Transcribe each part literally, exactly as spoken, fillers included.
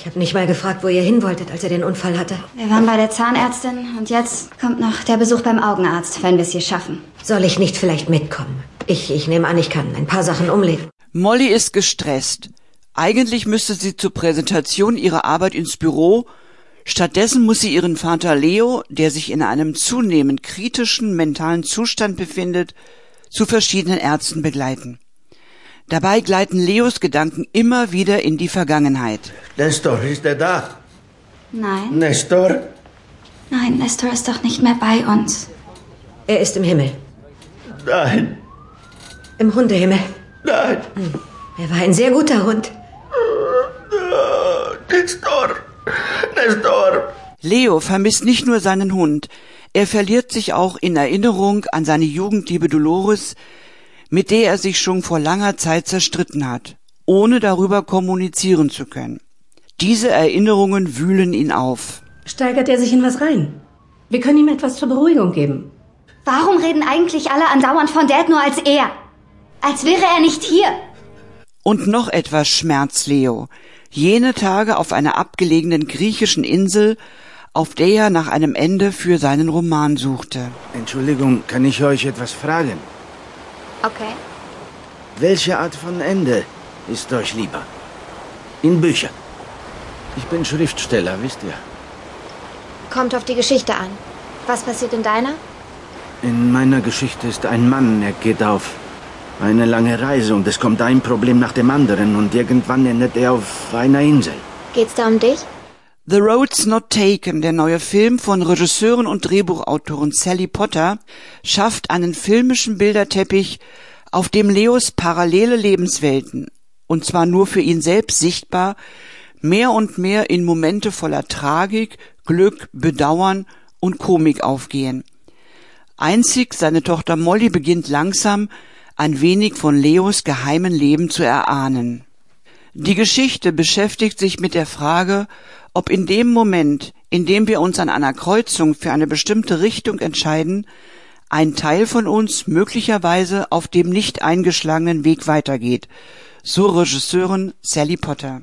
habe nicht mal gefragt, wo ihr hin wolltet, als er den Unfall hatte. Wir waren bei der Zahnärztin und jetzt kommt noch der Besuch beim Augenarzt, wenn wir es hier schaffen. Soll ich nicht vielleicht mitkommen? Ich, ich nehme an, ich kann ein paar Sachen umlegen. Molly ist gestresst. Eigentlich müsste sie zur Präsentation ihrer Arbeit ins Büro. Stattdessen muss sie ihren Vater Leo, der sich in einem zunehmend kritischen mentalen Zustand befindet, zu verschiedenen Ärzten begleiten. Dabei gleiten Leos Gedanken immer wieder in die Vergangenheit. Nestor, ist er da? Nein. Nestor? Nein, Nestor ist doch nicht mehr bei uns. Er ist im Himmel. Nein. Im Hundehimmel. Nein. Hm. Er war ein sehr guter Hund. Nestor. Nestor. Leo vermisst nicht nur seinen Hund. Er verliert sich auch in Erinnerung an seine Jugendliebe Dolores, mit der er sich schon vor langer Zeit zerstritten hat, ohne darüber kommunizieren zu können. Diese Erinnerungen wühlen ihn auf. Steigert er sich in was rein? Wir können ihm etwas zur Beruhigung geben. Warum reden eigentlich alle andauernd von Dad nur als er? Als wäre er nicht hier. Und noch etwas schmerzt Leo. Jene Tage auf einer abgelegenen griechischen Insel, auf der er nach einem Ende für seinen Roman suchte. Entschuldigung, kann ich euch etwas fragen? Okay. Welche Art von Ende ist euch lieber? In Büchern. Ich bin Schriftsteller, wisst ihr. Kommt auf die Geschichte an. Was passiert in deiner? In meiner Geschichte ist ein Mann, er geht auf eine lange Reise und es kommt ein Problem nach dem anderen und irgendwann endet er auf einer Insel. Geht's da um dich? The Road's Not Taken, der neue Film von Regisseurin und Drehbuchautorin Sally Potter, schafft einen filmischen Bilderteppich, auf dem Leos parallele Lebenswelten, und zwar nur für ihn selbst sichtbar, mehr und mehr in Momente voller Tragik, Glück, Bedauern und Komik aufgehen. Einzig seine Tochter Molly beginnt langsam, ein wenig von Leos geheimen Leben zu erahnen. Die Geschichte beschäftigt sich mit der Frage, ob in dem Moment, in dem wir uns an einer Kreuzung für eine bestimmte Richtung entscheiden, ein Teil von uns möglicherweise auf dem nicht eingeschlagenen Weg weitergeht, so Regisseurin Sally Potter.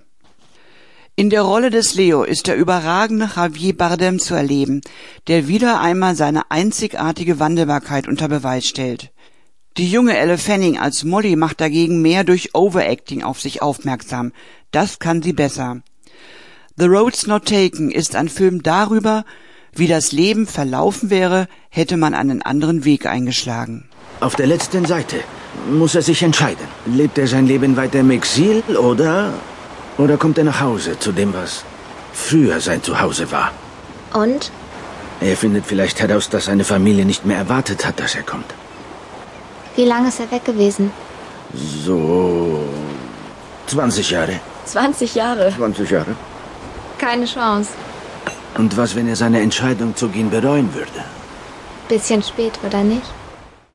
In der Rolle des Leo ist der überragende Javier Bardem zu erleben, der wieder einmal seine einzigartige Wandelbarkeit unter Beweis stellt. Die junge Elle Fanning als Molly macht dagegen mehr durch Overacting auf sich aufmerksam. Das kann sie besser. The Road's Not Taken ist ein Film darüber, wie das Leben verlaufen wäre, hätte man einen anderen Weg eingeschlagen. Auf der letzten Seite muss er sich entscheiden. Lebt er sein Leben weiter im Exil oder, oder kommt er nach Hause zu dem, was früher sein Zuhause war? Und? Er findet vielleicht heraus, dass seine Familie nicht mehr erwartet hat, dass er kommt. Wie lange ist er weg gewesen? So zwanzig Jahre. zwanzig Jahre? zwanzig Jahre. Keine Chance. Und was, wenn er seine Entscheidung zu gehen bereuen würde? Bisschen spät, oder nicht?